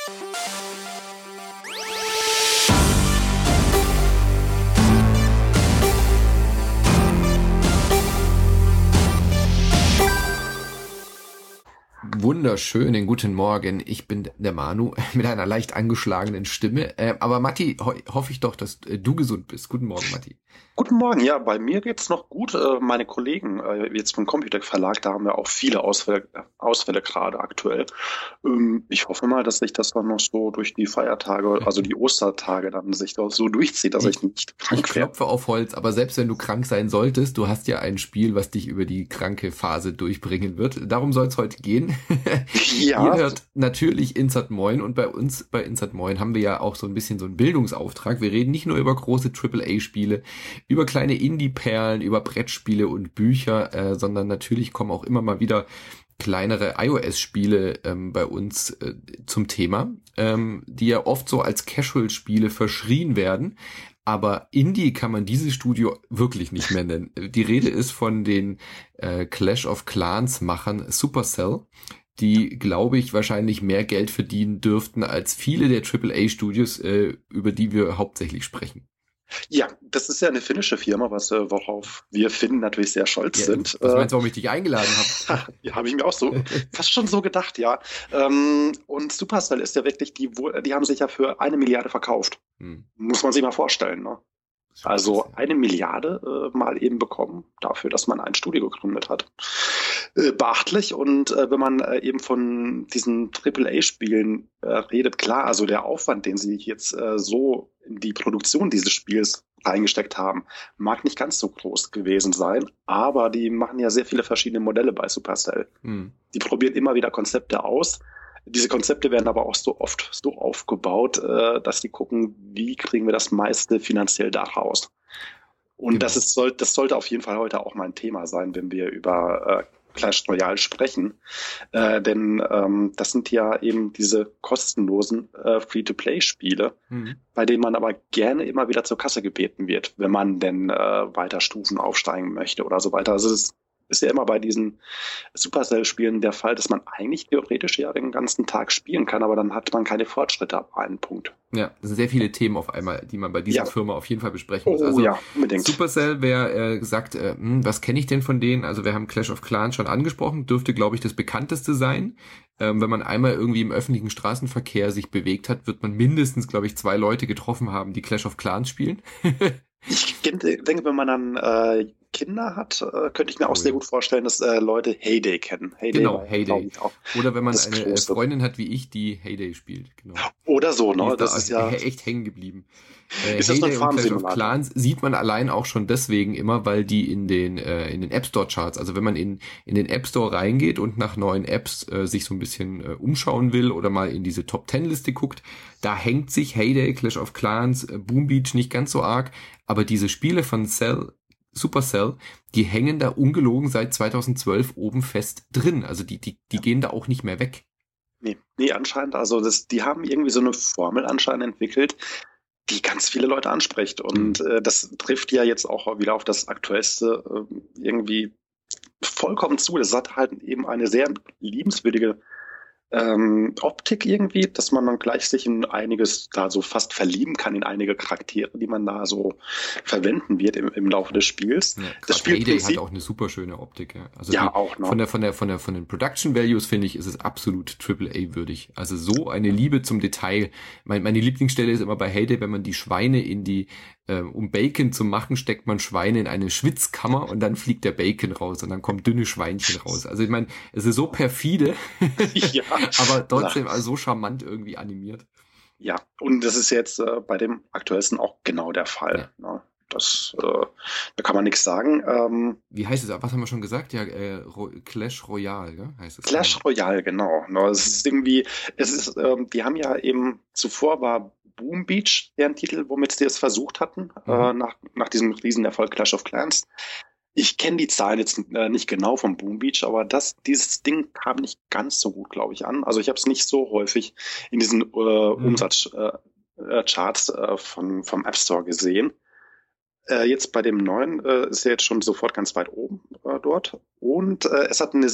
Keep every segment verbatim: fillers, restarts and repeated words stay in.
Wunderschönen guten Morgen, ich bin der Manu mit einer leicht angeschlagenen Stimme, äh, aber Matti, ho- hoffe ich doch, dass äh, du gesund bist. Guten Morgen, Matti. Guten Morgen, ja, bei mir geht's noch gut. Äh, Meine Kollegen, äh, jetzt vom Computex Verlag, da haben wir auch viele Ausfälle, äh, Ausfälle gerade aktuell. Ähm, Ich hoffe mal, dass sich das dann noch so durch die Feiertage, also die Ostertage, dann sich doch so durchzieht, dass Ich, ich nicht ich krank werde. klopfe auf Holz, aber selbst wenn du krank sein solltest, du hast ja ein Spiel, was dich über die kranke Phase durchbringen wird. Darum soll es heute gehen. Ihr Ja, hört natürlich Insert Moin und bei uns bei Insert Moin haben wir ja auch so ein bisschen so einen Bildungsauftrag. Wir reden nicht nur über große Triple A-Spiele, über kleine Indie-Perlen, über Brettspiele und Bücher, äh, sondern natürlich kommen auch immer mal wieder kleinere iOS-Spiele ähm, bei uns äh, zum Thema, ähm, die ja oft so als Casual-Spiele verschrien werden. Aber Indie kann man dieses Studio wirklich nicht mehr nennen. Die Rede ist von den äh, Clash of Clans-Machern Supercell, die, glaube ich, wahrscheinlich mehr Geld verdienen dürften als viele der Triple A-Studios, äh, über die wir hauptsächlich sprechen. ja, das ist ja eine finnische Firma, was, äh, worauf wir Finnen natürlich sehr stolz Ja, sind. was Äh, meinst du, warum ich dich eingeladen Ha, ja, habe ich mir auch so habe? fast schon so gedacht, ja. Ähm, und Supercell ist ja wirklich, die, wo- die haben sich ja für eine Milliarde verkauft. Hm, Muss man sich mal vorstellen, ne? ist schon krass, Also ja. eine Milliarde äh, mal eben bekommen dafür, dass man ein Studio gegründet hat. Äh, beachtlich. Und äh, wenn man äh, eben von diesen Triple A-Spielen äh, redet, klar, also der Aufwand, den sie jetzt äh, so in die Produktion dieses Spiels reingesteckt haben, mag nicht ganz so groß gewesen sein, aber die machen ja sehr viele verschiedene Modelle bei Supercell. Hm. Die probieren immer wieder Konzepte aus. Diese Konzepte werden aber auch so oft so aufgebaut, äh, dass die gucken, wie kriegen wir das meiste finanziell da raus. Und das Genau. ist, soll, das sollte auf jeden Fall heute auch mein Thema sein, wenn wir über äh, Clash Royale sprechen. Äh, denn ähm, das sind ja eben diese kostenlosen äh, Free-to-Play-Spiele, Hm. bei denen man aber gerne immer wieder zur Kasse gebeten wird, wenn man denn äh, weiter Stufen aufsteigen möchte oder so weiter. Also es ist ja immer bei diesen Supercell-Spielen der Fall, dass man eigentlich theoretisch ja den ganzen Tag spielen kann, aber dann hat man keine Fortschritte ab einem Punkt. Ja, das sind sehr viele Themen auf einmal, die man bei dieser Ja, Firma auf jeden Fall besprechen muss. oh Also ja, unbedingt. Supercell, wer äh, sagt, äh, hm, was kenne ich denn von denen? Also wir haben Clash of Clans schon angesprochen, dürfte, glaube ich, das bekannteste sein. Ähm, wenn man einmal irgendwie im öffentlichen Straßenverkehr sich bewegt hat, wird man mindestens, glaube ich, zwei Leute getroffen haben, die Clash of Clans spielen. Ich denke, wenn man dann äh, Kinder hat, äh, könnte ich mir auch Oh sehr ja. gut vorstellen, dass äh, Leute Heyday kennen. Heyday Genau, war, glaube Heyday. ich, auch Oder wenn man das eine äh, Große. Freundin hat wie ich, die Heyday spielt. Genau. Oder so, Die ne? ist da Das ist ja, echt hängen geblieben. Äh, ist das nur ein Heyday und Clash of Farmsimulator? Clans sieht man allein auch schon deswegen immer, weil die in den äh, in den App Store Charts, also wenn man in in den App Store reingeht und nach neuen Apps äh, sich so ein bisschen äh, umschauen will oder mal in diese Top Ten Liste guckt, da hängt sich Heyday, Clash of Clans, äh, Boom Beach nicht ganz so arg, aber diese Spiele von Cell Supercell, die hängen da ungelogen seit zweitausendzwölf oben fest drin. Also die die die gehen da auch nicht mehr weg. Nee, nee, anscheinend. Also das, die haben irgendwie so eine Formel anscheinend entwickelt, die ganz viele Leute anspricht. Und Hm. äh, das trifft ja jetzt auch wieder auf das Aktuellste äh, irgendwie vollkommen zu. Das hat halt eben eine sehr liebenswürdige ähm, Optik irgendwie, dass man dann gleich sich in einiges da so fast verlieben kann, in einige Charaktere, die man da so verwenden wird im, im Laufe des Spiels. Ja, Das gerade Heyday hat Spielprinzip, auch eine super schöne Optik, ja. Also die ja auch, von ne? der von der von der von den Production Values finde ich, ist es absolut Triple A würdig. Also so eine Liebe zum Detail. Mein, meine Lieblingsstelle ist immer bei Heyday, wenn man die Schweine in die äh, um Bacon zu machen, steckt man Schweine in eine Schwitzkammer und dann fliegt der Bacon raus und dann kommen dünne Schweinchen raus. Also ich meine, es ist so perfide, Ja, aber na, trotzdem also so charmant irgendwie animiert. ja. Und das ist jetzt äh, bei dem aktuellsten auch genau der Fall. Ja. Ne? Das, äh, da kann man nichts sagen. Ähm, Wie heißt es? Was haben wir schon gesagt? Ja, äh, Ro- Clash Royale, gell? Heißt es, Clash genau. Royale, genau. Ne? Es ist irgendwie, es ist, ähm, die haben ja eben zuvor war Boom Beach deren Titel, womit sie es versucht hatten, äh, Mhm. nach, nach diesem Riesenerfolg Clash of Clans. Ich kenne die Zahlen jetzt äh, nicht genau vom Boom Beach, aber das, dieses Ding kam nicht ganz so gut, glaube ich, an. Also ich habe es nicht so häufig in diesen äh, Mhm. Umsatzcharts äh, äh, Charts, äh, von, vom App Store gesehen. Äh, jetzt bei dem neuen äh, ist er jetzt schon sofort ganz weit oben äh, dort. Und äh, es hat eine sehr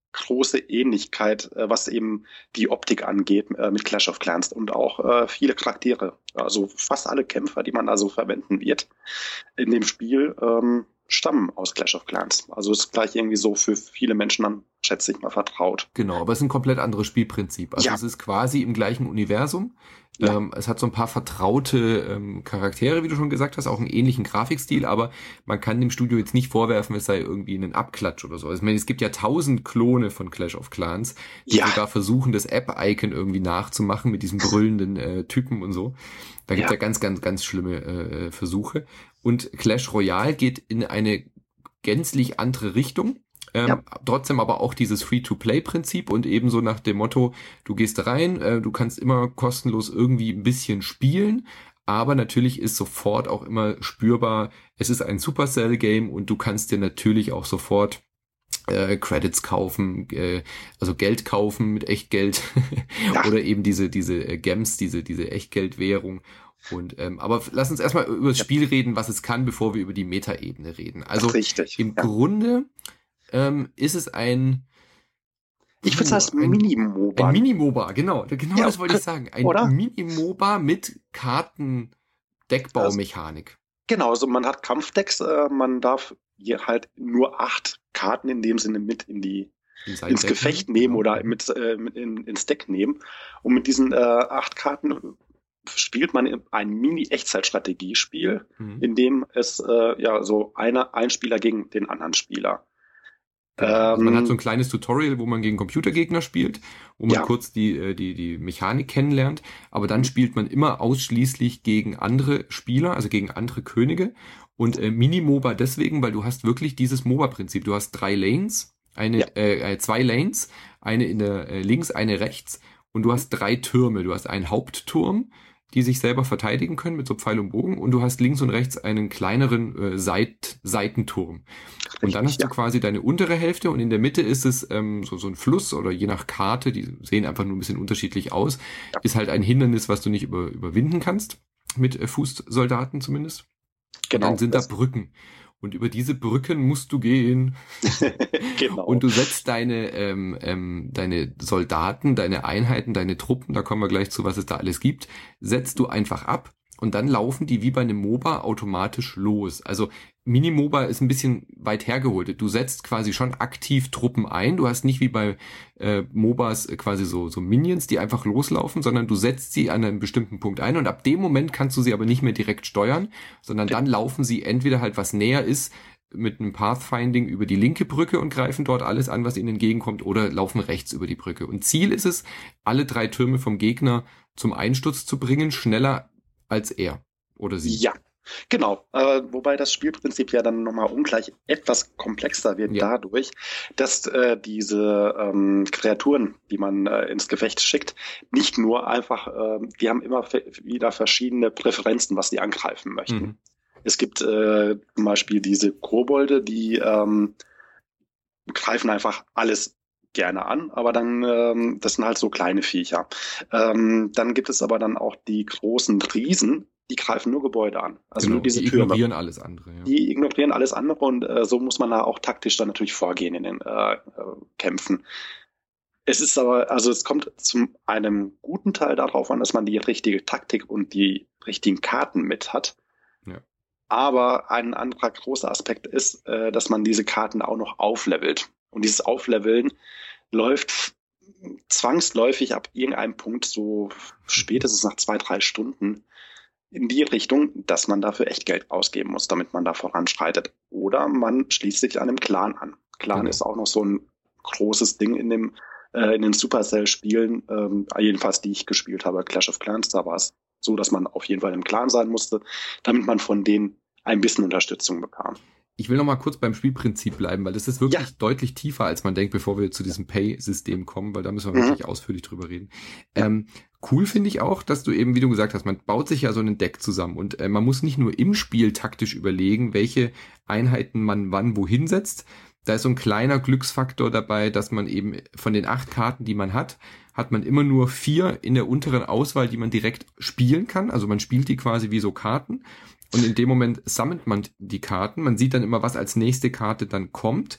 große Ähnlichkeit, äh, was eben die Optik angeht, äh, mit Clash of Clans und auch äh, viele Charaktere. Also fast alle Kämpfer, die man da so verwenden wird in dem Spiel, ähm, stammen aus Clash of Clans. Also ist gleich irgendwie so für viele Menschen dann, schätze ich mal, vertraut. Genau, aber es ist ein komplett anderes Spielprinzip. Also Ja. es ist quasi im gleichen Universum. Ja. Ähm, es hat so ein paar vertraute ähm, Charaktere, wie du schon gesagt hast, auch einen ähnlichen Grafikstil, aber man kann dem Studio jetzt nicht vorwerfen, es sei irgendwie ein Abklatsch oder so. Also ich meine, es gibt ja tausend Klone von Clash of Clans, die Ja. sogar versuchen, das App-Icon irgendwie nachzumachen mit diesen brüllenden äh, Typen und so. Da gibt es Ja. ja ganz, ganz, ganz schlimme äh, Versuche. Und Clash Royale geht in eine gänzlich andere Richtung. Ähm, Ja. Trotzdem aber auch dieses Free-to-Play-Prinzip und ebenso nach dem Motto, du gehst rein, äh, du kannst immer kostenlos irgendwie ein bisschen spielen, aber natürlich ist sofort auch immer spürbar, es ist ein Supercell-Game und du kannst dir natürlich auch sofort äh, Credits kaufen, äh, also Geld kaufen mit Echtgeld Ja. oder eben diese diese äh, Gems, diese diese Echtgeldwährung. Und ähm, aber lass uns erstmal über das Ja. Spiel reden, was es kann, bevor wir über die Metaebene reden. Also Richtig. im Ja. Grunde ähm, ist es ein Ich würde es als ein, Mini-MOBA. ein Mini-MOBA, genau, genau Ja, das wollte ich sagen. Ein oder? Mini-MOBA mit Kartendeckbaumechanik. Genau, also man hat Kampfdecks, äh, man darf hier halt nur acht Karten in dem Sinne mit in die In sein ins Deck, Gefecht nehmen genau. oder mit, äh, mit in, ins Deck nehmen. Und mit diesen äh, acht Karten spielt man ein Mini-Echtzeitstrategiespiel, Mhm. in dem es äh, ja so einer ein Spieler gegen den anderen Spieler. Genau. Also man Ähm, hat so ein kleines Tutorial, wo man gegen Computergegner spielt, wo man Ja. kurz die, äh, die, die Mechanik kennenlernt, aber dann spielt man immer ausschließlich gegen andere Spieler, also gegen andere Könige. Und äh, Mini-MOBA deswegen, weil du hast wirklich dieses MOBA-Prinzip. Du hast drei Lanes, eine, Ja. äh, zwei Lanes, eine in der äh, links, eine rechts, und du hast drei Türme. Du hast einen Hauptturm, die sich selber verteidigen können mit so Pfeil und Bogen, und du hast links und rechts einen kleineren äh, Seit Seitenturm. Und dann hast ja. du quasi deine untere Hälfte und in der Mitte ist es ähm, so, so ein Fluss oder je nach Karte, die sehen einfach nur ein bisschen unterschiedlich aus, Ja. ist halt ein Hindernis, was du nicht über, überwinden kannst, mit äh, Fußsoldaten zumindest. Und Genau. dann sind da Das- Brücken. Und über diese Brücken musst du gehen. genau. Und du setzt deine, ähm, ähm, deine Soldaten, deine Einheiten, deine Truppen, da kommen wir gleich zu, was es da alles gibt, setzt du einfach ab und dann laufen die wie bei einem MOBA automatisch los. Also Mini-MOBA ist ein bisschen weit hergeholt. Du setzt quasi schon aktiv Truppen ein. Du hast nicht wie bei äh, MOBAs quasi so, so Minions, die einfach loslaufen, sondern du setzt sie an einem bestimmten Punkt ein und ab dem Moment kannst du sie aber nicht mehr direkt steuern, sondern dann laufen sie entweder halt, was näher ist, mit einem Pathfinding über die linke Brücke und greifen dort alles an, was ihnen entgegenkommt, oder laufen rechts über die Brücke. Und Ziel ist es, alle drei Türme vom Gegner zum Einsturz zu bringen, schneller als er oder sie. Ja, genau. Äh, wobei das Spielprinzip ja dann nochmal ungleich etwas komplexer wird Ja. dadurch, dass äh, diese ähm, Kreaturen, die man äh, ins Gefecht schickt, nicht nur einfach, äh, die haben immer fe- wieder verschiedene Präferenzen, was sie angreifen möchten. Mhm. Es gibt äh, zum Beispiel diese Kobolde, die ähm, greifen einfach alles gerne an, aber dann, ähm, das sind halt so kleine Viecher. Ähm, dann gibt es aber dann auch die großen Riesen, die greifen nur Gebäude an. Also Genau, nur diese die Türme. ignorieren alles andere. Ja. Die ignorieren alles andere und äh, so muss man da auch taktisch dann natürlich vorgehen in den äh, äh, Kämpfen. Es ist aber, also es kommt zum einem guten Teil darauf an, dass man die richtige Taktik und die richtigen Karten mit hat. Ja. Aber ein anderer großer Aspekt ist, äh, dass man diese Karten auch noch auflevelt. Und dieses Aufleveln läuft zwangsläufig ab irgendeinem Punkt, so spätestens nach zwei, drei Stunden, in die Richtung, dass man dafür echt Geld ausgeben muss, damit man da voranschreitet. Oder man schließt sich einem Clan an. Clan Genau. ist auch noch so ein großes Ding in dem äh, in den Supercell-Spielen, ähm, jedenfalls die ich gespielt habe, Clash of Clans, da war es so, dass man auf jeden Fall im Clan sein musste, damit man von denen ein bisschen Unterstützung bekam. Ich will noch mal kurz beim Spielprinzip bleiben, weil das ist wirklich Ja. deutlich tiefer, als man denkt, bevor wir zu diesem Pay-System kommen, weil da müssen wir Mhm. wirklich ausführlich drüber reden. Ähm, cool finde ich auch, dass du eben, wie du gesagt hast, man baut sich ja so ein Deck zusammen und äh, man muss nicht nur im Spiel taktisch überlegen, welche Einheiten man wann wohin setzt. Da ist so ein kleiner Glücksfaktor dabei, dass man eben von den acht Karten, die man hat, hat man immer nur vier in der unteren Auswahl, die man direkt spielen kann. Also man spielt die quasi wie so Karten. Und in dem Moment sammelt man die Karten. Man sieht dann immer, was als nächste Karte dann kommt.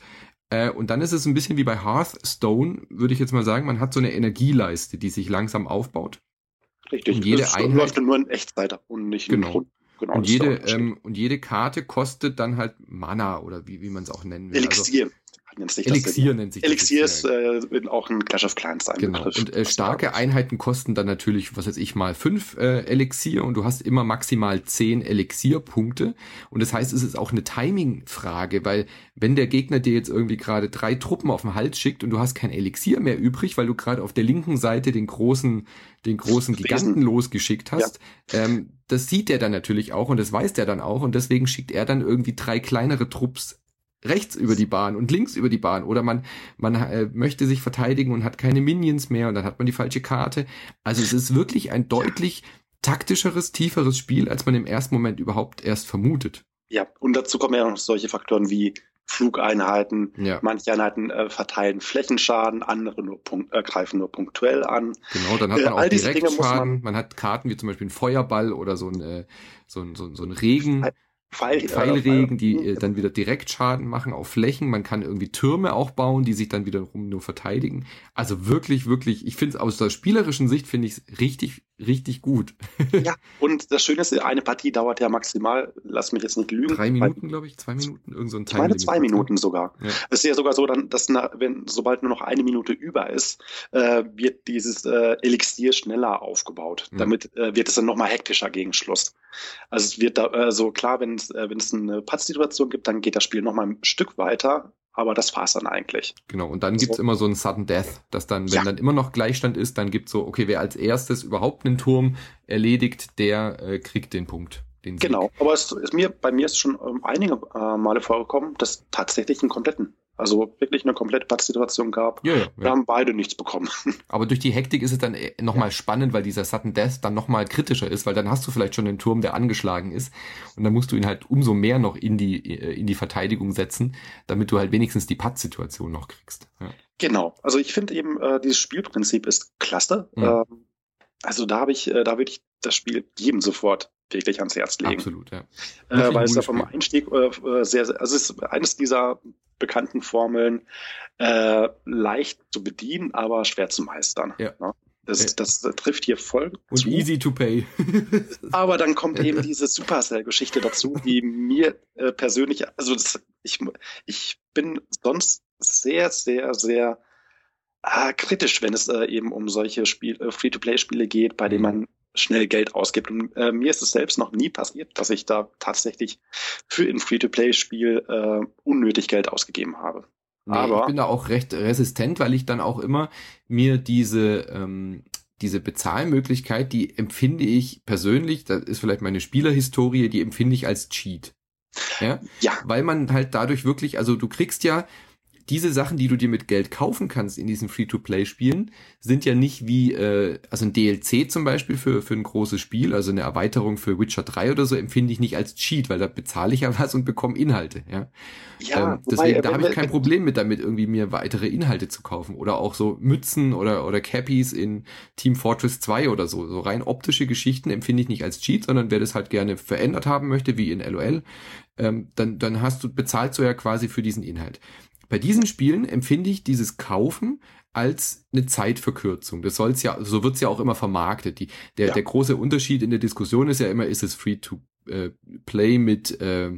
Äh, und dann ist es ein bisschen wie bei Hearthstone, würde ich jetzt mal sagen, man hat so eine Energieleiste, die sich langsam aufbaut. Richtig, und jede das Einheit läuft nur in Echtzeit und nicht in genau. Grund. Genau, Und das ist der jede, Unterschied. ähm, und jede Karte kostet dann halt Mana oder wie, wie man es auch nennen will. Elixier nennt sich das. Elixier nennt sich das Elixier jetzt, ist ja. äh, auch ein Clash of Clans ein Genau. Begriff. Und äh, starke Einheiten kosten dann natürlich, was weiß ich mal, fünf äh, Elixier und du hast immer maximal zehn Elixierpunkte. Und das heißt, es ist auch eine Timing-Frage, weil wenn der Gegner dir jetzt irgendwie gerade drei Truppen auf den Hals schickt und du hast kein Elixier mehr übrig, weil du gerade auf der linken Seite den großen, den großen Giganten losgeschickt hast, ja. ähm, das sieht er dann natürlich auch und das weiß der dann auch und deswegen schickt er dann irgendwie drei kleinere Trupps rechts über die Bahn und links über die Bahn oder man man äh, möchte sich verteidigen und hat keine Minions mehr und dann hat man die falsche Karte. Also es ist wirklich ein deutlich taktischeres, tieferes Spiel, als man im ersten Moment überhaupt erst vermutet. Ja, und dazu kommen ja noch solche Faktoren wie Flugeinheiten. Ja. Manche Einheiten äh, verteilen Flächenschaden, andere nur punkt, äh, greifen nur punktuell an. Genau, dann hat man äh, auch Direktschaden. Man, man hat Karten wie zum Beispiel ein Feuerball oder so ein, äh, so ein, so ein, so ein Regen. Pfeil, Pfeilregen, die äh, dann wieder Direktschaden machen auf Flächen. Man kann irgendwie Türme auch bauen, die sich dann wiederum nur verteidigen. Also wirklich, wirklich, ich finde es aus der spielerischen Sicht finde ich es richtig, richtig gut. Ja, und das Schöne ist, eine Partie dauert ja maximal, lass mich jetzt nicht lügen. Drei Minuten, glaube ich, zwei Minuten, irgend so ein Ich meine zwei Minuten sogar. Ja. Es ist ja sogar so, dann, dass na, wenn sobald nur noch eine Minute über ist, äh, wird dieses äh, Elixier schneller aufgebaut. Ja. Damit äh, wird es dann nochmal hektischer gegen Schluss. Also es wird da äh, so klar, wenn es äh, wenn es eine Pattsituation gibt, dann geht das Spiel nochmal ein Stück weiter, aber das war's dann eigentlich. Genau, und dann gibt's so. immer so ein Sudden Death, dass dann, wenn ja. dann immer noch Gleichstand ist, dann gibt's so, okay, wer als erstes überhaupt einen Turm erledigt, der äh, kriegt den Punkt. Den Sieg. Genau, aber es ist mir, bei mir ist schon ähm, einige äh, Male vorgekommen, dass tatsächlich einen kompletten, also wirklich eine komplette Pattsituation gab. Ja, ja, Wir ja. haben beide nichts bekommen. Aber durch die Hektik ist es dann nochmal ja. spannend, weil dieser Sudden Death dann nochmal kritischer ist, weil dann hast du vielleicht schon einen Turm, der angeschlagen ist und dann musst du ihn halt umso mehr noch in die in die Verteidigung setzen, damit du halt wenigstens die Pattsituation noch kriegst. Ja. Genau, also ich finde eben, äh, dieses Spielprinzip ist klasse. Mhm. Ähm, also da habe ich, äh, da würde ich das Spiel jedem sofort wirklich ans Herz legen. Absolut, ja. Äh, weil es da vom Einstieg äh, sehr, sehr, also es ist eines dieser bekannten Formeln, äh, leicht zu bedienen, aber schwer zu meistern. Ja. Ne? Das, ja. das, das trifft hier voll und zu. Easy to pay. Aber dann kommt eben diese Supercell-Geschichte dazu, die mir äh, persönlich, also das, ich, ich bin sonst sehr, sehr, sehr äh, kritisch, wenn es äh, eben um solche Spiel, äh, Free-to-Play-Spiele geht, bei denen man schnell Geld ausgibt. Und äh, mir ist es selbst noch nie passiert, dass ich da tatsächlich für ein Free-to-Play-Spiel äh, unnötig Geld ausgegeben habe. Nee, Aber ich bin da auch recht resistent, weil ich dann auch immer mir diese ähm, diese Bezahlmöglichkeit, die empfinde ich persönlich, das ist vielleicht meine Spielerhistorie, die empfinde ich als Cheat. Ja? Ja. Weil man halt dadurch wirklich, also du kriegst ja diese Sachen, die du dir mit Geld kaufen kannst in diesen Free-to-Play-Spielen, sind ja nicht wie, äh, also ein D L C zum Beispiel für für ein großes Spiel, also eine Erweiterung für Witcher drei oder so, empfinde ich nicht als Cheat, weil da bezahle ich ja was und bekomme Inhalte. Ja, ja ähm, deswegen, wobei, da habe ich kein Problem mit damit, irgendwie mir weitere Inhalte zu kaufen. Oder auch so Mützen oder oder Cappies in Team Fortress zwei oder so. So rein optische Geschichten empfinde ich nicht als Cheat, sondern wer das halt gerne verändert haben möchte, wie in L O L, ähm, dann, dann hast du, bezahlst du ja quasi für diesen Inhalt. Bei diesen Spielen empfinde ich dieses Kaufen als eine Zeitverkürzung. Das soll's ja, so wird's ja auch immer vermarktet. Die, der, ja. der große Unterschied in der Diskussion ist ja immer, ist es Free-to-Play mit äh,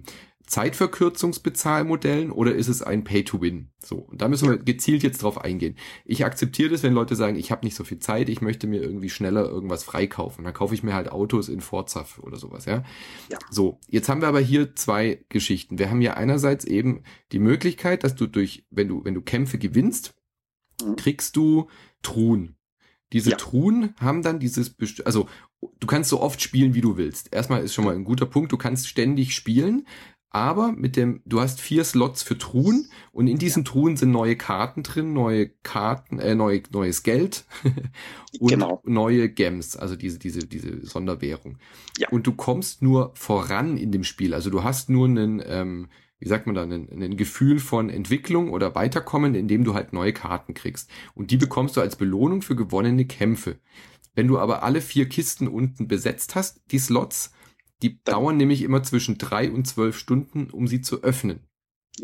Zeitverkürzungsbezahlmodellen oder ist es ein Pay-to-Win? So, und da müssen wir gezielt jetzt drauf eingehen. Ich akzeptiere das, wenn Leute sagen, ich habe nicht so viel Zeit, ich möchte mir irgendwie schneller irgendwas freikaufen. Dann kaufe ich mir halt Autos in Forza oder sowas, ja? Ja. So, jetzt haben wir aber hier zwei Geschichten. Wir haben ja einerseits eben die Möglichkeit, dass du durch, wenn du, wenn du Kämpfe gewinnst, mhm. kriegst du Truhen. Diese ja. Truhen haben dann dieses, Best- also du kannst so oft spielen, wie du willst. Erstmal ist schon mal ein guter Punkt, du kannst ständig spielen, aber mit dem, du hast vier Slots für Truhen und in diesen Truhen sind neue Karten drin, neue Karten, äh, neue, neues Geld und genau. neue Gems, also diese, diese, diese Sonderwährung. Ja. Und du kommst nur voran in dem Spiel, also du hast nur einen, ähm, wie sagt man da, ein, ein Gefühl von Entwicklung oder Weiterkommen, indem du halt neue Karten kriegst. Und die bekommst du als Belohnung für gewonnene Kämpfe. Wenn du aber alle vier Kisten unten besetzt hast, die Slots, die Dann. dauern nämlich immer zwischen drei und zwölf Stunden, um sie zu öffnen. Ja.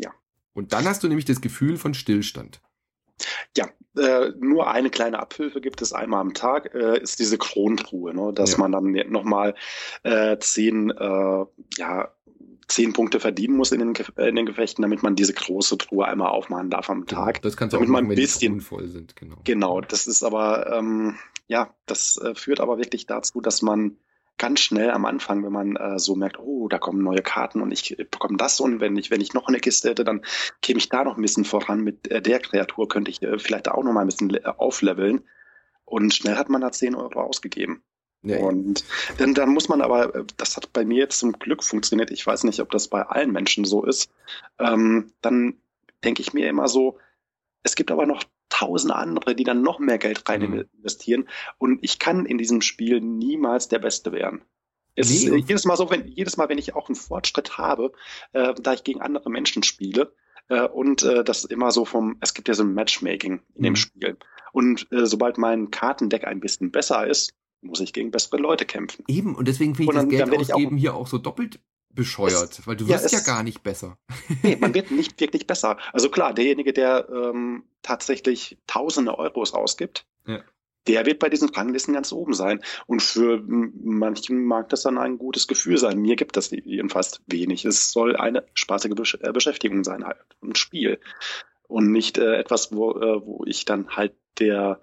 Und dann hast du nämlich das Gefühl von Stillstand. Ja, äh, nur eine kleine Abhilfe gibt es einmal am Tag, äh, ist diese Kronentruhe, ne? Dass Ja. man dann nochmal äh, zehn, äh, ja, zehn Punkte verdienen muss in den, Ge- äh, in den Gefechten, damit man diese große Truhe einmal aufmachen darf am Genau. Tag. Das kannst du auch Damit man machen, ein wenn die bisschen, Truhen voll sind. Genau. genau, das ist aber, ähm, ja, das äh, führt aber wirklich dazu, dass man ganz schnell am Anfang, wenn man äh, so merkt, oh, da kommen neue Karten und ich äh, bekomme das und wenn ich, wenn ich noch eine Kiste hätte, dann käme ich da noch ein bisschen voran mit äh, der Kreatur, könnte ich äh, vielleicht auch noch mal ein bisschen le- aufleveln und schnell hat man da zehn Euro ausgegeben. Ja, Und dann, dann muss man aber, äh, das hat bei mir jetzt zum Glück funktioniert, ich weiß nicht, ob das bei allen Menschen so ist, ähm, dann denke ich mir immer so, es gibt aber noch tausend andere, die dann noch mehr Geld rein Mhm. investieren. Und ich kann in diesem Spiel niemals der Beste werden. Es Nee, ist äh, und- jedes Mal so, wenn jedes Mal, wenn ich auch einen Fortschritt habe, äh, da ich gegen andere Menschen spiele, äh, und äh, das immer so vom, es gibt ja so ein Matchmaking in dem Mhm. Spiel. Und äh, sobald mein Kartendeck ein bisschen besser ist, muss ich gegen bessere Leute kämpfen. Eben, und deswegen finde ich Und dann- das Geld dann werd ich auch- ausgeben hier auch so doppelt bescheuert, weil du ja, wirst ja es- gar nicht besser. Nee, man wird nicht wirklich besser. Also klar, derjenige, der ähm, tatsächlich tausende Euros ausgibt, Ja. der wird bei diesen Ranglisten ganz oben sein. Und für m- manchen mag das dann ein gutes Gefühl sein. Mir gibt das jedenfalls wenig. Es soll eine spaßige Besch äh, Beschäftigung sein, halt ein Spiel. Und nicht äh, etwas, wo, äh, wo ich dann halt der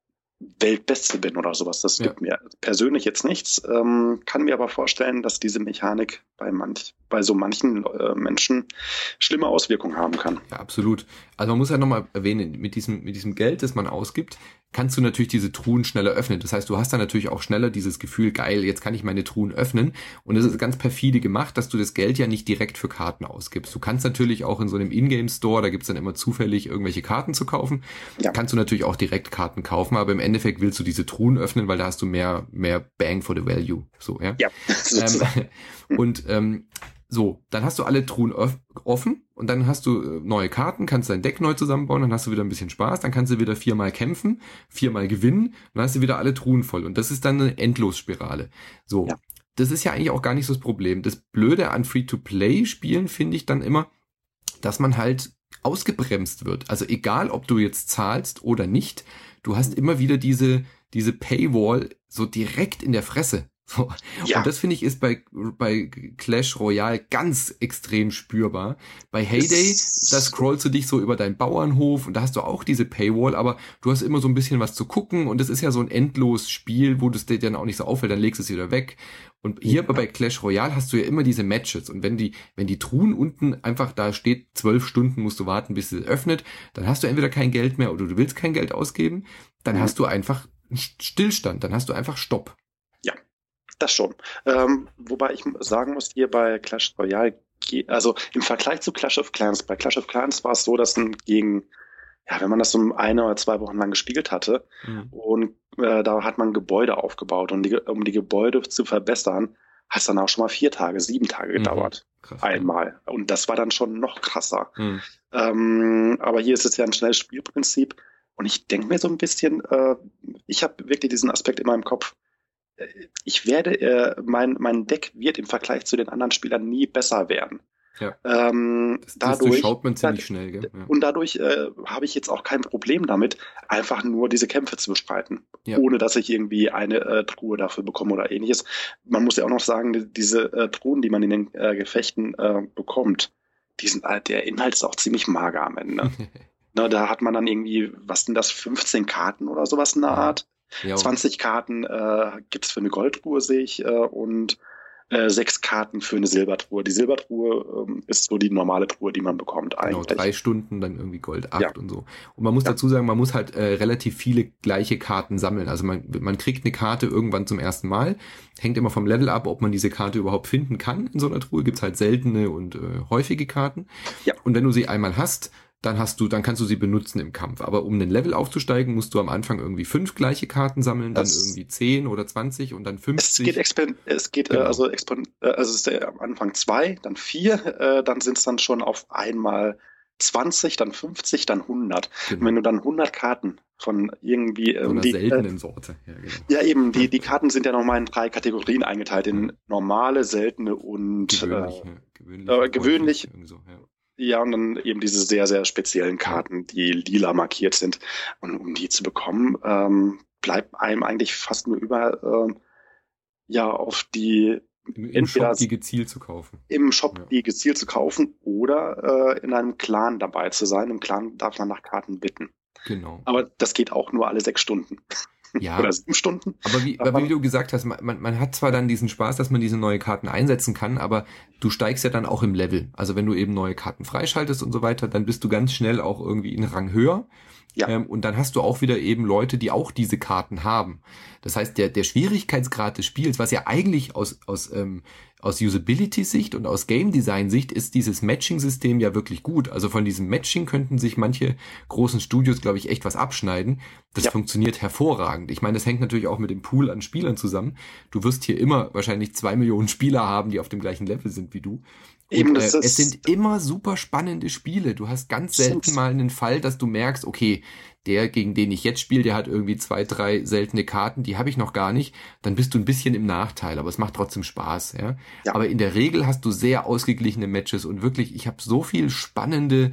Weltbeste bin oder sowas. Das Ja. gibt mir persönlich jetzt nichts. Ähm, kann mir aber vorstellen, dass diese Mechanik bei manch, bei so manchen äh, Menschen schlimme Auswirkungen haben kann. Ja, absolut. Also man muss ja nochmal erwähnen, mit diesem, mit diesem Geld, das man ausgibt, kannst du natürlich diese Truhen schneller öffnen. Das heißt, du hast dann natürlich auch schneller dieses Gefühl, geil, jetzt kann ich meine Truhen öffnen. Und es ist ganz perfide gemacht, dass du das Geld ja nicht direkt für Karten ausgibst. Du kannst natürlich auch in so einem Ingame-Store, da gibt's dann immer zufällig irgendwelche Karten zu kaufen, Ja. kannst du natürlich auch direkt Karten kaufen, aber im Endeffekt willst du diese Truhen öffnen, weil da hast du mehr, mehr Bang for the Value. So, ja. Ja, sozusagen. Ähm, und ähm, so, dann hast du alle Truhen off- offen und dann hast du äh, neue Karten, kannst dein Deck neu zusammenbauen, dann hast du wieder ein bisschen Spaß, dann kannst du wieder viermal kämpfen, viermal gewinnen, dann hast du wieder alle Truhen voll und das ist dann eine Endlosspirale. So, Ja. das ist ja eigentlich auch gar nicht so das Problem. Das Blöde an Free-to-Play-Spielen finde ich dann immer, dass man halt ausgebremst wird. Also egal, ob du jetzt zahlst oder nicht, du hast immer wieder diese, diese Paywall so direkt in der Fresse. So. Ja. Und das finde ich ist bei, bei Clash Royale ganz extrem spürbar. Bei Heyday, Es- da scrollst du dich so über deinen Bauernhof und da hast du auch diese Paywall, aber du hast immer so ein bisschen was zu gucken und es ist ja so ein endlos Spiel, wo das dir dann auch nicht so auffällt, dann legst du es wieder weg. Und hier Ja. bei Clash Royale hast du ja immer diese Matches und wenn die, wenn die Truhen unten einfach da steht, zwölf Stunden musst du warten, bis sie öffnet, dann hast du entweder kein Geld mehr oder du willst kein Geld ausgeben, dann Mhm. hast du einfach einen Stillstand, dann hast du einfach Stopp. Das schon. Ähm, wobei ich sagen muss, hier bei Clash Royale, ge- also im Vergleich zu Clash of Clans, bei Clash of Clans war es so, dass man gegen, ja, wenn man das so eine oder zwei Wochen lang gespielt hatte Mhm. und äh, da hat man Gebäude aufgebaut und die, um die Gebäude zu verbessern, hat es dann auch schon mal vier Tage, sieben Tage gedauert. Krass. Einmal. Und das war dann schon noch krasser. Mhm. Ähm, aber hier ist es ja ein schnelles Spielprinzip und ich denke mir so ein bisschen, äh, ich habe wirklich diesen Aspekt in meinem Kopf, ich werde, äh, mein, mein Deck wird im Vergleich zu den anderen Spielern nie besser werden. Ja. Ähm, Das, das dadurch, schaut man ziemlich schnell, gell? Ja. Und dadurch äh, habe ich jetzt auch kein Problem damit, einfach nur diese Kämpfe zu bestreiten, Ja. ohne dass ich irgendwie eine äh, Truhe dafür bekomme oder ähnliches. Man muss ja auch noch sagen, die, diese äh, Truhen, die man in den äh, Gefechten äh, bekommt, die sind halt, der Inhalt ist auch ziemlich mager am Ende. Na, da hat man dann irgendwie, was sind das, fünfzehn Karten oder sowas in der Ja. Art. Ja, zwanzig Karten äh, gibt es für eine Goldtruhe, sehe ich, äh, und äh, sechs Karten für eine Silbertruhe. Die Silbertruhe ähm, ist so die normale Truhe, die man bekommt genau, eigentlich. drei Stunden, dann irgendwie Gold acht Ja. und so. Und man muss Ja. dazu sagen, man muss halt äh, relativ viele gleiche Karten sammeln. Also man, man kriegt eine Karte irgendwann zum ersten Mal. Hängt immer vom Level ab, ob man diese Karte überhaupt finden kann. In so einer Truhe gibt's halt seltene und äh, häufige Karten. Ja. Und wenn du sie einmal hast, dann hast du, dann kannst du sie benutzen im Kampf. Aber um den Level aufzusteigen, musst du am Anfang irgendwie fünf gleiche Karten sammeln, dann Das- irgendwie zehn oder zwanzig und dann Es fünfzig. geht, expen es geht Genau. äh, also, expon äh, also es ist äh, am Anfang zwei, dann vier, äh, dann sind es dann schon auf einmal zwanzig, dann fünfzig, dann hundert. Und wenn Genau. du dann hundert Karten von irgendwie So ähm, einer die, äh, seltenen Sorte. Ja, genau. ja eben, die, die Karten sind ja nochmal in drei Kategorien eingeteilt, in normale, seltene und Gewöhnlich, äh, ja. Gewöhnlich, äh, und gewöhnlich. häufig, irgendwie so, ja. Ja, und dann eben diese sehr, sehr speziellen Karten, die lila markiert sind. Und um die zu bekommen, ähm, bleibt einem eigentlich fast nur über, ähm, ja, auf die Im, im entweder Shop die gezielt zu kaufen. im Shop Ja. die gezielt zu kaufen oder äh, in einem Clan dabei zu sein. Im Clan darf man nach Karten bitten. Genau. Aber das geht auch nur alle sechs Stunden. Ja. Oder sieben Stunden. Aber wie, aber wie du gesagt hast, man, man, man hat zwar dann diesen Spaß, dass man diese neue Karten einsetzen kann, aber du steigst ja dann auch im Level. Also wenn du eben neue Karten freischaltest und so weiter, dann bist du ganz schnell auch irgendwie in Rang höher. Ja. Ähm, und dann hast du auch wieder eben Leute, die auch diese Karten haben. Das heißt, der, der Schwierigkeitsgrad des Spiels, was ja eigentlich aus, aus, ähm, aus Usability-Sicht und aus Game-Design-Sicht ist dieses Matching-System ja wirklich gut. Also von diesem Matching könnten sich manche großen Studios, glaube ich, echt was abschneiden. Das Ja. funktioniert hervorragend. Ich meine, das hängt natürlich auch mit dem Pool an Spielern zusammen. Du wirst hier immer wahrscheinlich zwei Millionen Spieler haben, die auf dem gleichen Level sind wie du. Und, Eben, äh, das ist- es sind immer super spannende Spiele. Du hast ganz selten Sind's. mal einen Fall, dass du merkst, okay, der, gegen den ich jetzt spiele, der hat irgendwie zwei, drei seltene Karten, die habe ich noch gar nicht. Dann bist du ein bisschen im Nachteil, aber es macht trotzdem Spaß. Ja? Ja. Aber in der Regel hast du sehr ausgeglichene Matches und wirklich, ich habe so viel spannende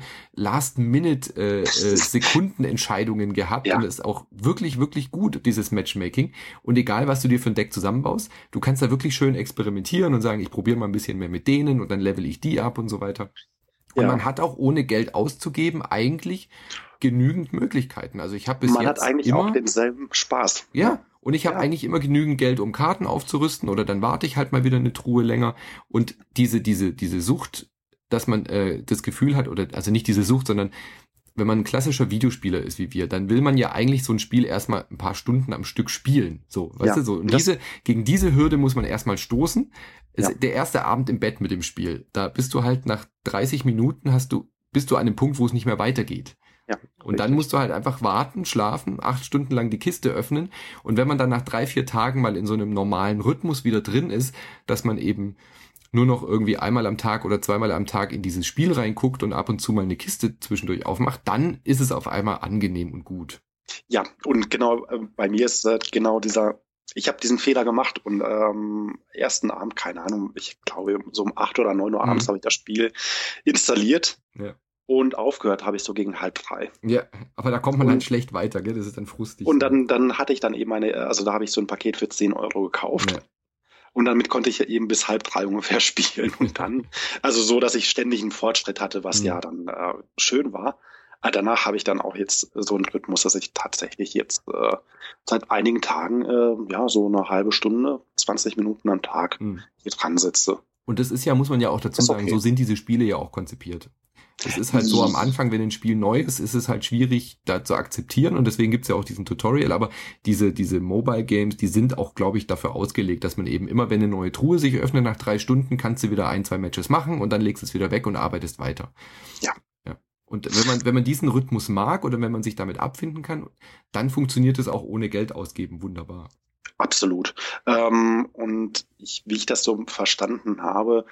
Last-Minute-Sekundenentscheidungen gehabt Ja. und es ist auch wirklich, wirklich gut, dieses Matchmaking. Und egal, was du dir für ein Deck zusammenbaust, du kannst da wirklich schön experimentieren und sagen, ich probiere mal ein bisschen mehr mit denen und dann level ich die ab und so weiter. Und Ja. man hat auch ohne Geld auszugeben eigentlich genügend Möglichkeiten. Also ich habe bis Man jetzt hat eigentlich immer, auch denselben Spaß. ja, und ich habe Ja. eigentlich immer genügend Geld, um Karten aufzurüsten oder dann warte ich halt mal wieder eine Truhe länger. Und diese diese diese Sucht, dass man äh, das Gefühl hat, oder also nicht diese Sucht, sondern wenn man ein klassischer Videospieler ist wie wir, dann will man ja eigentlich so ein Spiel erstmal ein paar Stunden am Stück spielen. So, weißt Ja, du, so. Und das- diese, gegen diese Hürde muss man erstmal stoßen. Es, Ja. Der erste Abend im Bett mit dem Spiel, da bist du halt nach dreißig Minuten hast du, bist du an einem Punkt, wo es nicht mehr weitergeht. Ja, Und dann richtig. musst du halt einfach warten, schlafen, acht Stunden lang die Kiste öffnen. Und wenn man dann nach drei, vier Tagen mal in so einem normalen Rhythmus wieder drin ist, dass man eben nur noch irgendwie einmal am Tag oder zweimal am Tag in dieses Spiel reinguckt und ab und zu mal eine Kiste zwischendurch aufmacht, dann ist es auf einmal angenehm und gut. Ja, und genau, äh, bei mir ist äh, genau dieser, ich habe diesen Fehler gemacht und ähm, ersten Abend, keine Ahnung, ich glaube so um acht oder neun Uhr abends Mhm. habe ich das Spiel installiert Ja. und aufgehört habe ich so gegen halb drei. Ja, aber da kommt man Und- halt schlecht weiter, gell? Das ist dann frustig. Und dann, dann hatte ich dann eben eine, also da habe ich so ein Paket für zehn Euro gekauft. Ja. Und damit konnte ich ja eben bis halb drei ungefähr spielen. Und dann, also so, dass ich ständig einen Fortschritt hatte, was Mhm. ja dann äh, schön war. Aber danach habe ich dann auch jetzt so einen Rhythmus, dass ich tatsächlich jetzt äh, seit einigen Tagen äh, ja so eine halbe Stunde, zwanzig Minuten am Tag Mhm. hier dran sitze. Und das ist ja, muss man ja auch dazu Ist sagen, okay. so sind diese Spiele ja auch konzipiert. Es ist halt so am Anfang, wenn ein Spiel neu ist, ist es halt schwierig, da zu akzeptieren und deswegen gibt's ja auch diesen Tutorial, aber diese, diese Mobile Games, die sind auch, glaube ich, dafür ausgelegt, dass man eben immer, wenn eine neue Truhe sich öffnet, nach drei Stunden kannst du wieder ein, zwei Matches machen und dann legst du es wieder weg und arbeitest weiter. Ja. Ja. Und wenn man, wenn man diesen Rhythmus mag oder wenn man sich damit abfinden kann, dann funktioniert es auch ohne Geld ausgeben wunderbar. Absolut. Ähm, und ich, wie ich das so verstanden habe,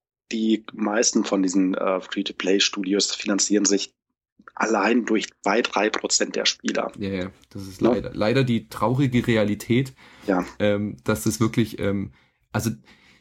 die meisten von diesen äh, Free-to-Play-Studios finanzieren sich allein durch zwei, drei Prozent der Spieler. Ja, ja, das ist Ja. leider, leider die traurige Realität, Ja, ähm, dass das wirklich, ähm, also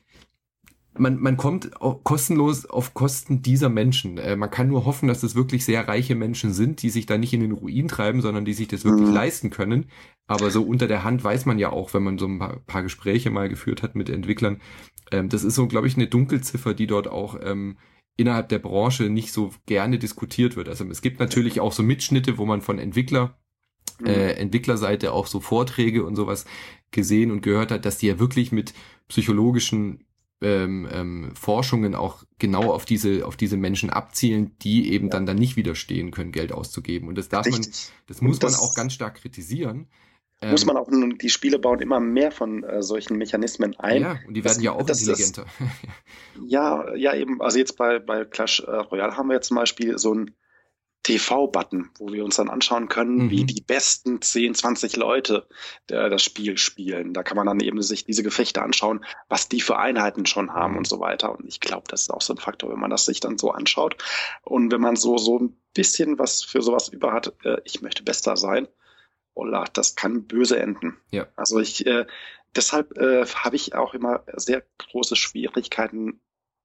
man, man kommt au- kostenlos auf Kosten dieser Menschen. Äh, man kann nur hoffen, dass das wirklich sehr reiche Menschen sind, die sich da nicht in den Ruin treiben, sondern die sich das wirklich Mhm. leisten können. Aber so unter der Hand weiß man ja auch, wenn man so ein paar, paar Gespräche mal geführt hat mit Entwicklern, ähm, das ist so, glaube ich, eine Dunkelziffer, die dort auch ähm, innerhalb der Branche nicht so gerne diskutiert wird. Also es gibt natürlich auch so Mitschnitte, wo man von Entwickler äh, Entwicklerseite auch so Vorträge und sowas gesehen und gehört hat, dass die ja wirklich mit psychologischen ähm, ähm, Forschungen auch genau auf diese auf diese Menschen abzielen, die eben Ja. dann dann nicht widerstehen können, Geld auszugeben. Und das darf man, richtig. das muss Und das man auch ganz stark kritisieren. Muss Ähm, man auch, die Spiele bauen immer mehr von äh, solchen Mechanismen ein. ja, und die werden Das- ja auch das ist- intelligenter. Ja, ja, eben, also jetzt bei, bei Clash äh, Royale haben wir jetzt zum Beispiel so einen T V-Button, wo wir uns dann anschauen können, Mhm. wie die besten zehn, zwanzig Leute der, das Spiel spielen. Da kann man dann eben sich diese Gefechte anschauen, was die für Einheiten schon haben Mhm. und so weiter. Und ich glaube, das ist auch so ein Faktor, wenn man das sich dann so anschaut. Und wenn man so, so ein bisschen was für sowas über hat, äh, ich möchte Bester sein, Ola, das kann böse enden. Ja. Also ich, äh, deshalb äh, habe ich auch immer sehr große Schwierigkeiten,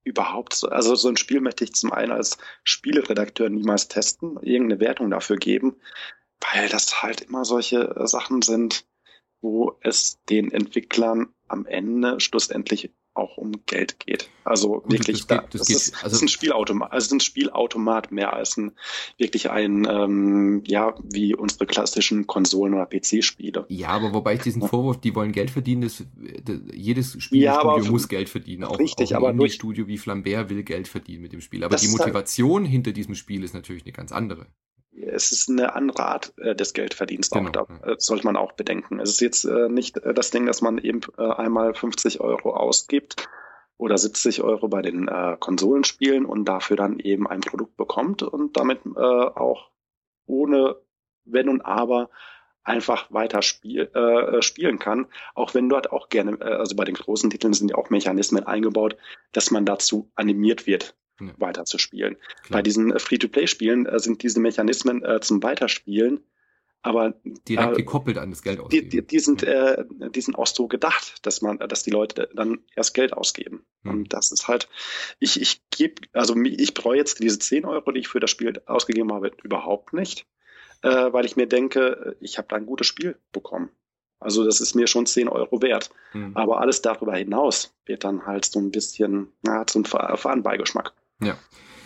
überhaupt so, also so ein Spiel möchte ich zum einen als Spieleredakteur niemals testen, irgendeine Wertung dafür geben, weil das halt immer solche Sachen sind, wo es den Entwicklern am Ende schlussendlich auch um Geld geht. Also Gut, wirklich, das, geht, das, das, geht, ist, also das ist ein Spielautomat, also es ist ein Spielautomat mehr als ein wirklich ein, ähm, ja, wie unsere klassischen Konsolen- oder P C-Spiele. Ja, aber wobei ich diesen Vorwurf, die wollen Geld verdienen, das, das, jedes Spielstudio ja, muss Geld verdienen. Auch, richtig, auch ein aber durch Studio wie Flambert will Geld verdienen mit dem Spiel. Aber die Motivation halt hinter diesem Spiel ist natürlich eine ganz andere. Es ist eine andere Art äh, des Geldverdienens. Genau. Auch, da äh, sollte man auch bedenken. Es ist jetzt äh, nicht äh, das Ding, dass man eben äh, einmal fünfzig Euro ausgibt oder siebzig Euro bei den äh, Konsolenspielen und dafür dann eben ein Produkt bekommt und damit äh, auch ohne Wenn und Aber einfach weiter spiel, äh, spielen kann. Auch wenn dort auch gerne, äh, also bei den großen Titeln sind ja auch Mechanismen eingebaut, dass man dazu animiert wird, ja, weiter zu spielen. Klar. Bei diesen äh, Free-to-Play-Spielen äh, sind diese Mechanismen äh, zum Weiterspielen, aber direkt äh, gekoppelt an das Geld ausgeben. Die, die, die, sind, äh, die sind auch so gedacht, dass man, dass die Leute dann erst Geld ausgeben. Hm. Und das ist halt, ich, ich gebe, also ich bereue jetzt diese zehn Euro, die ich für das Spiel ausgegeben habe, überhaupt nicht, äh, weil ich mir denke, ich habe da ein gutes Spiel bekommen. Also das ist mir schon zehn Euro wert. Hm. Aber alles darüber hinaus wird dann halt so ein bisschen, na, zum Fahrenbeigeschmack. Ja.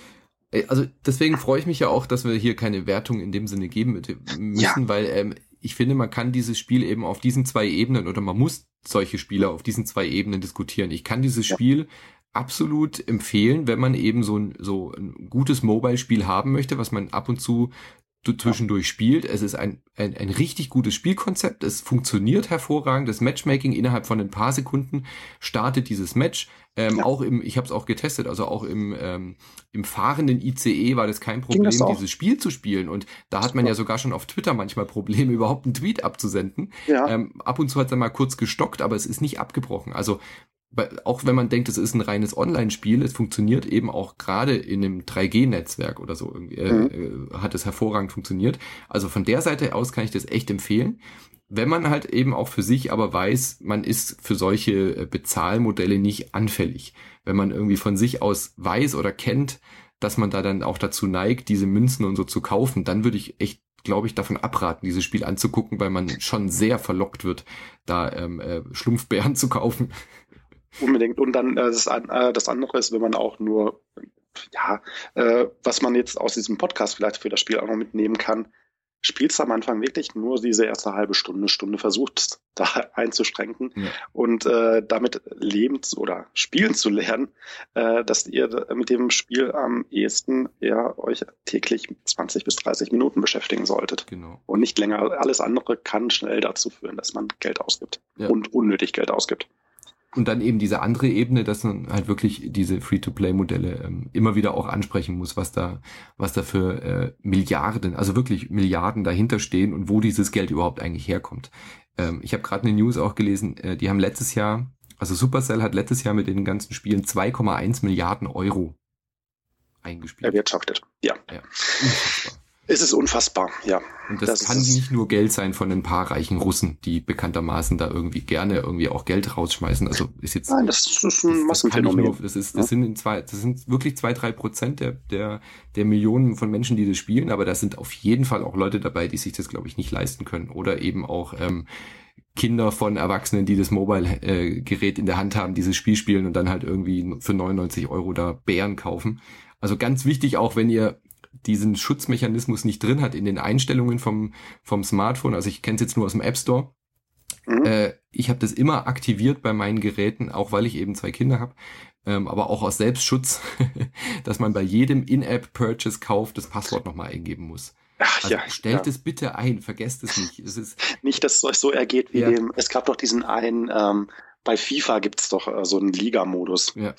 Also deswegen freue ich mich ja auch, dass wir hier keine Wertung in dem Sinne geben müssen, ja, weil ähm, ich finde, man kann dieses Spiel eben auf diesen zwei Ebenen oder man muss solche Spiele auf diesen zwei Ebenen diskutieren. Ich kann dieses ja. Spiel absolut empfehlen, wenn man eben so ein, so ein gutes Mobile-Spiel haben möchte, was man ab und zu zwischendurch spielt. Es ist ein, ein, ein richtig gutes Spielkonzept. Es funktioniert hervorragend. Das Matchmaking innerhalb von ein paar Sekunden startet dieses Match. Ähm, ja. Auch im, ich habe es auch getestet, also auch im, ähm, im fahrenden I C E war das kein Problem, das dieses Spiel zu spielen. Und da hat man ja sogar schon auf Twitter manchmal Probleme, überhaupt einen Tweet abzusenden. Ja. Ähm, ab und zu hat es dann mal kurz gestockt, aber es ist nicht abgebrochen. Also auch wenn man denkt, es ist ein reines Online-Spiel, es funktioniert eben auch gerade in einem drei G Netzwerk oder so irgendwie, mhm. äh, hat es hervorragend funktioniert. Also von der Seite aus kann ich das echt empfehlen. Wenn man halt eben auch für sich aber weiß, man ist für solche Bezahlmodelle nicht anfällig. Wenn man irgendwie von sich aus weiß oder kennt, dass man da dann auch dazu neigt, diese Münzen und so zu kaufen, dann würde ich echt, glaube ich, davon abraten, dieses Spiel anzugucken, weil man schon sehr verlockt wird, da ähm, äh, Schlumpfbären zu kaufen. Unbedingt. Und dann äh, das, äh, das andere ist, wenn man auch nur, ja, äh, was man jetzt aus diesem Podcast vielleicht für das Spiel auch noch mitnehmen kann, spielst am Anfang wirklich nur diese erste halbe Stunde, Stunde versucht, da einzuschränken ja. und äh, damit leben oder spielen zu lernen, äh, dass ihr mit dem Spiel am ehesten ja euch täglich zwanzig bis dreißig Minuten beschäftigen solltet. Genau. Und nicht länger. Alles andere kann schnell dazu führen, dass man Geld ausgibt ja. und unnötig Geld ausgibt. Und dann eben diese andere Ebene, dass man halt wirklich diese Free-to-Play-Modelle ähm, immer wieder auch ansprechen muss, was da was da für äh, Milliarden, also wirklich Milliarden dahinter stehen und wo dieses Geld überhaupt eigentlich herkommt. Ähm, ich habe gerade eine News auch gelesen, äh, die haben letztes Jahr, also Supercell hat letztes Jahr mit den ganzen Spielen zwei Komma eins Milliarden Euro eingespielt. Erwirtschaftet, ja. ja. Unfassbar. Es ist unfassbar, ja. Und das, das kann nicht nur Geld sein von ein paar reichen Russen, die bekanntermaßen da irgendwie gerne irgendwie auch Geld rausschmeißen. Also ist jetzt. Nein, das ist ein Massenphänomen. Nur, das ist, das ja. sind in zwei, das sind wirklich zwei, drei Prozent der, der, der Millionen von Menschen, die das spielen. Aber da sind auf jeden Fall auch Leute dabei, die sich das, glaube ich, nicht leisten können. Oder eben auch, ähm, Kinder von Erwachsenen, die das Mobile-Gerät in der Hand haben, dieses Spiel spielen und dann halt irgendwie für neunundneunzig Euro da Bären kaufen. Also ganz wichtig auch, wenn ihr diesen Schutzmechanismus nicht drin hat in den Einstellungen vom vom Smartphone. Also ich kenne es jetzt nur aus dem App Store. Mhm. Äh, ich habe das immer aktiviert bei meinen Geräten, auch weil ich eben zwei Kinder habe, ähm, aber auch aus Selbstschutz, dass man bei jedem In-App-Purchase-Kauf das Passwort nochmal eingeben muss. Ach, also ja, stellt ja. es bitte ein, vergesst es nicht. Es ist nicht, dass es euch so ergeht wie ja. dem, es gab doch diesen einen, ähm, bei FIFA gibt es doch äh, so einen Liga-Modus. Ja.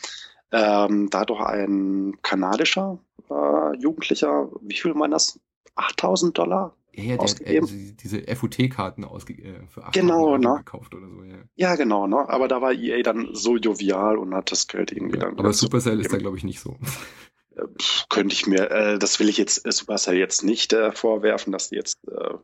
Ähm, da hat doch ein kanadischer äh, Jugendlicher, wie viel waren das? achttausend Dollar ja, ja, der ausgegeben? hat äh, diese F U T-Karten ausge- äh, für achttausend genau, Euro ne? gekauft oder so. Ja. ja, genau. Ne? Aber da war E A dann so jovial und hat das Geld irgendwie ja, dann... Aber Supercell ist da, glaube ich, nicht so. Könnte ich mir, äh, das will ich jetzt äh, Supercell jetzt nicht äh, vorwerfen, dass die jetzt äh,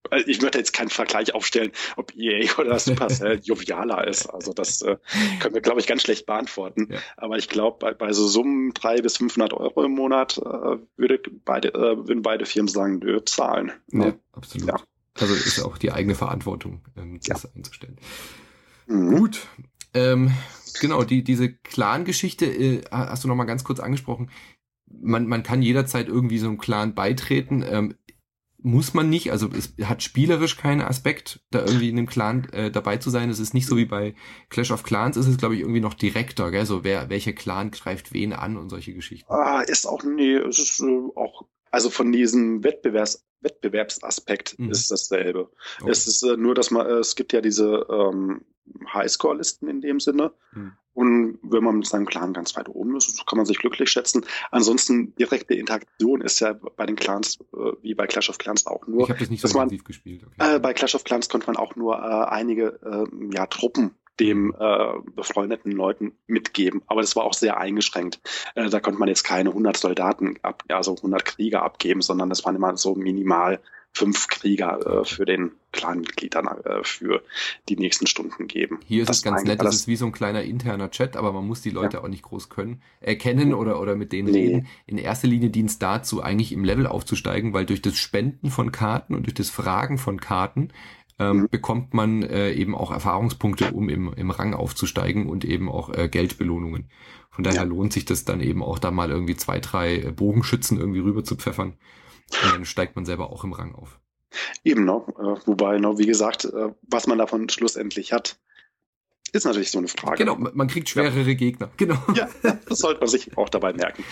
Also ich möchte jetzt keinen Vergleich aufstellen, ob E A oder Supercell jovialer ist. Also das äh, können wir, glaube ich, ganz schlecht beantworten. Ja. Aber ich glaube, bei, bei so Summen drei bis fünfhundert Euro im Monat äh, würde beide, äh, würden beide Firmen sagen, nö, zahlen. Ja, ja. Absolut. Ja. Also ist ja auch die eigene Verantwortung, ähm, das ja. einzustellen. Mhm. Gut. Ähm, genau, die diese Clan-Geschichte äh, hast du noch mal ganz kurz angesprochen. Man, man kann jederzeit irgendwie so einem Clan beitreten. Ähm, muss man nicht, also es hat spielerisch keinen Aspekt, da irgendwie in einem Clan äh, dabei zu sein. Es ist nicht so wie bei Clash of Clans, ist es, glaube ich, irgendwie noch direkter, gell? So wer, welcher Clan greift wen an und solche Geschichten. Ah, ist auch, nee, es ist äh, auch, also von diesem Wettbewerbs, Wettbewerbsaspekt mhm. ist dasselbe. Okay. Es ist äh, nur, dass man, äh, es gibt ja diese ähm, Highscore-Listen in dem Sinne. Mhm. Und wenn man mit seinem Clan ganz weit oben ist, kann man sich glücklich schätzen. Ansonsten direkte Interaktion ist ja bei den Clans, äh, wie bei Clash of Clans auch nur. Ich habe das nicht so intensiv man, gespielt. Okay. Äh, bei Clash of Clans konnte man auch nur äh, einige äh, ja, Truppen dem äh, befreundeten Leuten mitgeben. Aber das war auch sehr eingeschränkt. Äh, da konnte man jetzt keine hundert Soldaten, ab, also hundert Krieger abgeben, sondern das waren immer so minimal fünf Krieger äh, für den Clan-Mitglied dann äh, für die nächsten Stunden geben. Hier ist das es ganz nett, das ist wie so ein kleiner interner Chat, aber man muss die Leute ja. auch nicht groß können, erkennen oder, oder mit denen nee. reden. In erster Linie dient es dazu, eigentlich im Level aufzusteigen, weil durch das Spenden von Karten und durch das Fragen von Karten ähm, mhm. bekommt man äh, eben auch Erfahrungspunkte, um im, im Rang aufzusteigen und eben auch äh, Geldbelohnungen. Von daher ja. lohnt sich das dann eben auch da mal irgendwie zwei, drei Bogenschützen irgendwie rüber zu pfeffern. Und dann steigt man selber auch im Rang auf. Eben, ne? Wobei, ne, wie gesagt, was man davon schlussendlich hat, ist natürlich so eine Frage. Genau, man kriegt schwerere ja. Gegner. Genau. Ja, das sollte man sich auch dabei merken.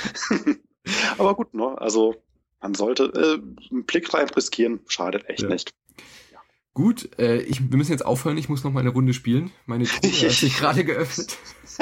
Aber gut, ne? Also man sollte äh, einen Blick rein riskieren, schadet echt ja. nicht. Ja. Gut, äh, ich, wir müssen jetzt aufhören, ich muss noch mal eine Runde spielen. Meine Truhe hat sich gerade geöffnet.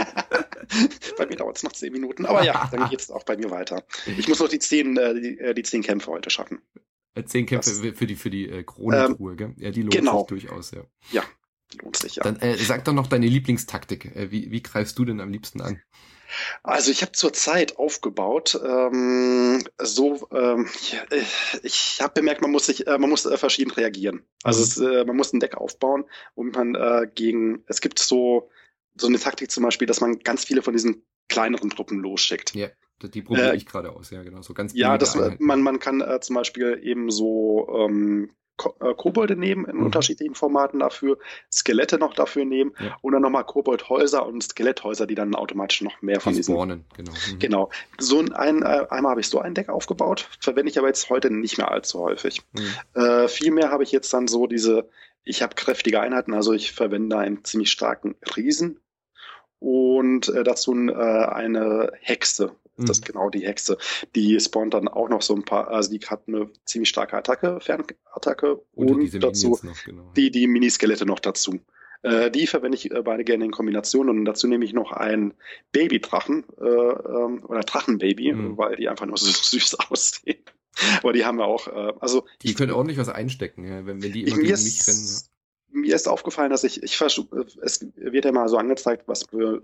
Bei mir dauert es noch zehn Minuten, aber ja, dann geht es auch bei mir weiter. Ich muss noch die zehn, äh, die, die zehn Kämpfe heute schaffen. Zehn Kämpfe das, für die für die äh, Kronentruhe, ähm, gell? Ja, die lohnt genau. sich durchaus, ja. Ja, die lohnt sich, ja. Dann äh, sag doch noch deine Lieblingstaktik. Äh, wie, wie greifst du denn am liebsten an? Also ich habe zurzeit aufgebaut, ähm, so ähm, ich habe bemerkt, man muss sich, äh, man muss äh, verschieden reagieren. Also es, äh, man muss ein Deck aufbauen, und man äh, gegen, es gibt so so eine Taktik zum Beispiel, dass man ganz viele von diesen kleineren Truppen losschickt. Ja, die probiere äh, ich gerade aus, ja genau, so ganz ja, das, man man kann äh, zum Beispiel eben so ähm, Ko äh, Kobolde nehmen in mhm. unterschiedlichen Formaten dafür, Skelette noch dafür nehmen ja. und dann nochmal Koboldhäuser und Skeletthäuser, die dann automatisch noch mehr die von diesen spawnen, genau. Mhm. Genau. So ein, äh, einmal habe ich so ein Deck aufgebaut, verwende ich aber jetzt heute nicht mehr allzu häufig. Mhm. Äh, vielmehr habe ich jetzt dann so diese, ich habe kräftige Einheiten, also ich verwende einen ziemlich starken Riesen und äh, dazu äh, eine Hexe. Das ist genau die Hexe. Die spawnt dann auch noch so ein paar, also die hat eine ziemlich starke Attacke, Fernattacke und, und dazu noch, genau. die, die Miniskelette noch dazu. Äh, die verwende ich äh, beide gerne in Kombination, und dazu nehme ich noch einen Babydrachen äh, ähm, oder Drachenbaby, mhm. weil die einfach nur so süß aussehen. Aber die haben wir auch, äh, also. Die können ordentlich was einstecken, ja, wenn, wenn die immer gegen mich rennen. Ja. Mir ist aufgefallen, dass ich, ich versuche, es wird ja mal so angezeigt, was für,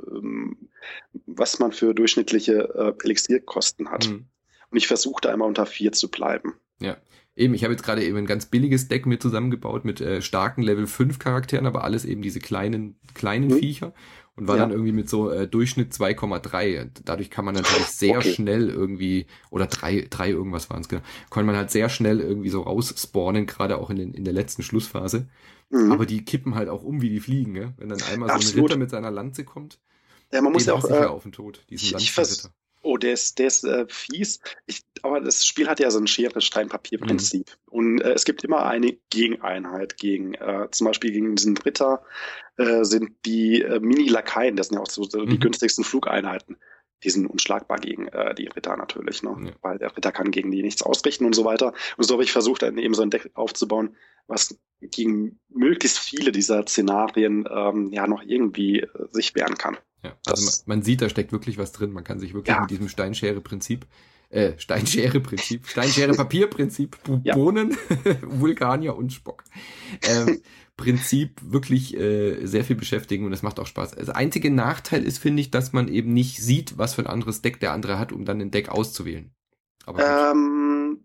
was man für durchschnittliche Elixierkosten hat. Mhm. Und ich versuche da immer unter vier zu bleiben. Ja, eben, ich habe jetzt gerade eben ein ganz billiges Deck mir zusammengebaut mit äh, starken Level fünf Charakteren, aber alles eben diese kleinen, kleinen mhm. Viecher. Und war ja. dann irgendwie mit so äh, Durchschnitt zwei Komma drei. Dadurch kann man natürlich sehr okay. schnell irgendwie, oder drei, drei irgendwas waren es, genau, kann man halt sehr schnell irgendwie so rausspawnen, gerade auch in, den, in der letzten Schlussphase. Mhm. Aber die kippen halt auch um, wie die fliegen, ne? Wenn dann einmal Absolut. so ein Ritter mit seiner Lanze kommt, ja, man muss ja auch äh, auf den Tod, diesen ich, ich vers- Oh, der ist, der ist äh, fies. Ich, aber das Spiel hat ja so ein Schere, Stein, Papier-Prinzip. Mhm. Und äh, es gibt immer eine Gegeneinheit gegen, äh, zum Beispiel gegen diesen Ritter äh, sind die äh, Mini-Lakaien, das sind ja auch so, so mhm. die günstigsten Flugeinheiten. Die sind unschlagbar gegen äh, die Ritter natürlich, ne? Ja. Weil der Ritter kann gegen die nichts ausrichten und so weiter. Und so habe ich versucht, dann eben so ein Deck aufzubauen, was gegen möglichst viele dieser Szenarien ähm, ja noch irgendwie äh, sich wehren kann. Ja, also man, man sieht, da steckt wirklich was drin. Man kann sich wirklich ja. mit diesem Steinschere-Prinzip, äh, Steinschere-Prinzip, Steinschere-Papier-Prinzip, Bohnen, ja. Vulkanier und Spock, ähm, Prinzip wirklich äh, sehr viel beschäftigen, und es macht auch Spaß. Das einzige Nachteil ist, finde ich, dass man eben nicht sieht, was für ein anderes Deck der andere hat, um dann ein Deck auszuwählen. Aber ähm,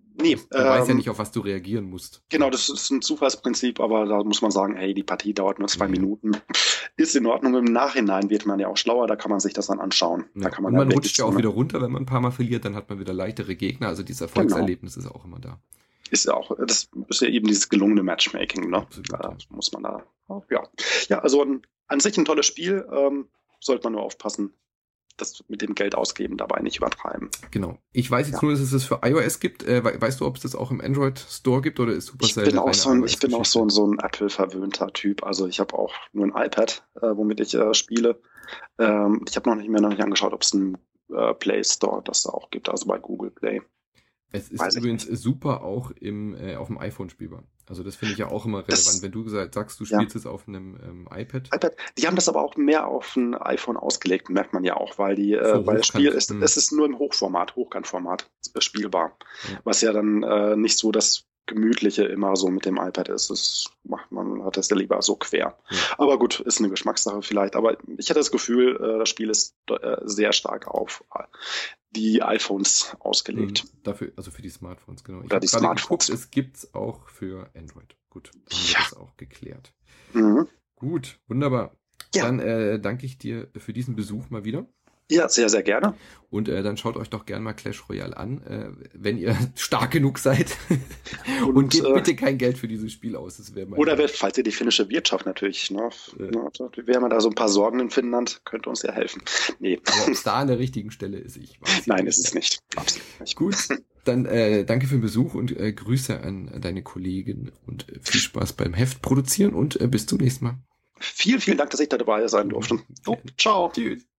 Nee. Du ähm, weißt ja nicht, auf was du reagieren musst. Genau, das ist ein Zufallsprinzip, aber da muss man sagen, hey, die Partie dauert nur zwei ja. Minuten. Ist in Ordnung. Im Nachhinein wird man ja auch schlauer, da kann man sich das dann anschauen. Ja. Da kann man Und man rutscht ja auch wieder runter, wenn man ein paar Mal verliert, dann hat man wieder leichtere Gegner. Also dieses Erfolgserlebnis genau. ist auch immer da. Ist ja auch, das ist ja eben dieses gelungene Matchmaking, ne? Absolut, da ja. muss man da, ja. Ja, also an, an sich ein tolles Spiel, ähm, sollte man nur aufpassen, das mit dem Geld ausgeben dabei nicht übertreiben. Genau. Ich weiß jetzt ja. nur, dass es das für iOS gibt. Äh, weißt du, ob es das auch im Android Store gibt oder ist Supercell? Ich bin auch so ein, ich bin auch so ein, so ein Apple-verwöhnter Typ. Also ich habe auch nur ein iPad, äh, womit ich äh, spiele. Ähm, ich habe noch nicht mehr noch nicht angeschaut, ob es einen äh, Play Store das da auch gibt, also bei Google Play. Es ist Weiß übrigens super auch im äh, auf dem iPhone spielbar. Also das finde ich ja auch immer relevant. Das, Wenn du gesagt, sagst, du spielst ja. es auf einem ähm, iPad. iPad. Die haben das aber auch mehr auf ein iPhone ausgelegt, merkt man ja auch, weil die, äh, weil das Spiel ist, hm. es ist nur im Hochformat, Hochkantformat spielbar. Ja. Was ja dann äh, nicht so das Gemütliche immer so mit dem iPad ist. Das macht man, hat das ja lieber so quer. Ja. Aber gut, ist eine Geschmackssache vielleicht. Aber ich hatte das Gefühl, äh, das Spiel ist äh, sehr stark auf die iPhones ausgelegt. Mhm, dafür, also für die Smartphones, genau. Ich Oder die Smartphones. Geguckt, es gibt's auch für Android. Gut, dann haben wir ja. das auch geklärt. Mhm. Gut, wunderbar. Ja. Dann äh, danke ich dir für diesen Besuch mal wieder. Ja, sehr, sehr gerne. Und äh, dann schaut euch doch gerne mal Clash Royale an, äh, wenn ihr stark genug seid. Und, und gebt äh, bitte kein Geld für dieses Spiel aus. Das wäre oder wenn, falls ihr die finnische Wirtschaft natürlich, ne, äh, ne, wir haben da so ein paar Sorgen in Finnland, könnte uns ja helfen. Nee. Aber ob es da an der richtigen Stelle ist, ich weiß Nein, ist es nicht. Absolut nicht. Gut, dann äh, danke für den Besuch und äh, Grüße an deine Kollegen und äh, viel Spaß beim Heft produzieren und äh, bis zum nächsten Mal. Vielen, vielen Dank, dass ich da dabei sein durfte. Oh, ciao. Tschüss.